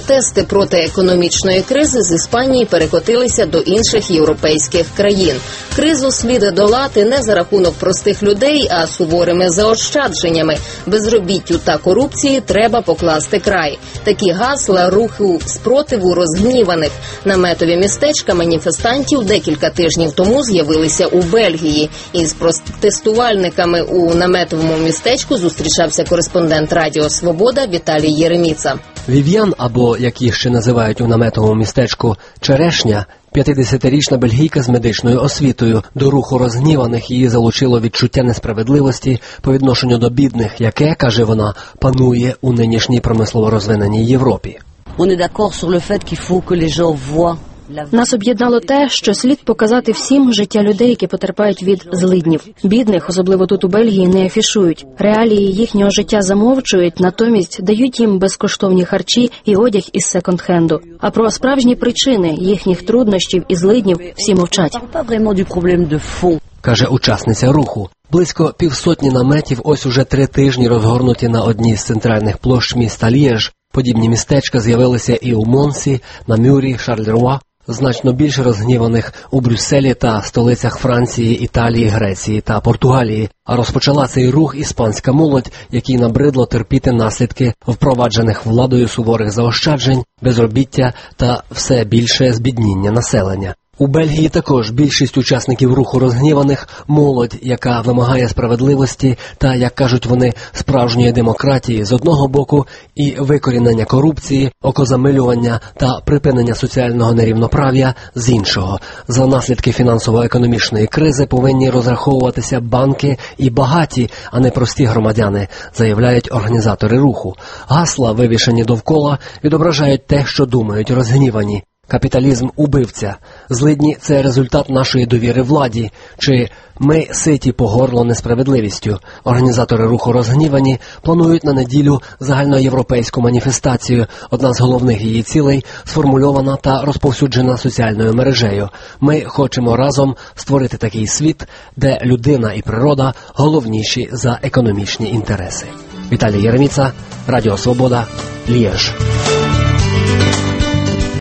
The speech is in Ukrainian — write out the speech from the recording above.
Протести проти економічної кризи з Іспанії перекотилися до інших європейських країн. Кризу слід долати не за рахунок простих людей, а суворими заощадженнями. Безробіттю та корупції треба покласти край. Такі гасла руху спротиву розгніваних. Наметові містечка маніфестантів декілька тижнів тому з'явилися у Бельгії. Із протестувальниками у наметовому містечку зустрічався кореспондент Радіо Свобода Віталій Єреміца. Вів'ян, або, як їх ще називають у наметовому містечку, Черешня, 50-річна бельгійка з медичною освітою. До руху розгніваних її залучило відчуття несправедливості по відношенню до бідних, яке, каже вона, панує у нинішній промислово розвиненій Європі. Нас об'єднало те, що слід показати всім життя людей, які потерпають від злиднів. Бідних, особливо тут у Бельгії, не афішують. Реалії їхнього життя замовчують, натомість дають їм безкоштовні харчі і одяг із секонд-хенду. А про справжні причини їхніх труднощів і злиднів всі мовчать. Каже учасниця руху. Близько 200 наметів ось уже 3 тижні розгорнуті на одній з центральних площ міста Лєж. Подібні містечка з'явилися і у Монсі, Намюрі, Шарлеруа. Значно більше розгніваних у Брюсселі та столицях Франції, Італії, Греції та Португалії. А розпочала цей рух іспанська молодь, якій набридло терпіти наслідки впроваджених владою суворих заощаджень, безробіття та все більше збідніння населення. У Бельгії також більшість учасників руху розгніваних – молодь, яка вимагає справедливості та, як кажуть вони, справжньої демократії з одного боку і викорінення корупції, окозамилювання та припинення соціального нерівноправ'я з іншого. За наслідки фінансово-економічної кризи повинні розраховуватися банки і багаті, а не прості громадяни, заявляють організатори руху. Гасла, вивішані довкола, відображають те, що думають розгнівані. Капіталізм – убивця. Злидні – це результат нашої довіри владі. Чи ми ситі по горло несправедливістю. Організатори руху розгнівані планують на неділю загальноєвропейську маніфестацію. Одна з головних її цілей – сформульована та розповсюджена соціальною мережею. Ми хочемо разом створити такий світ, де людина і природа головніші за економічні інтереси. Віталій Єреміца, Радіо Свобода, Лєж.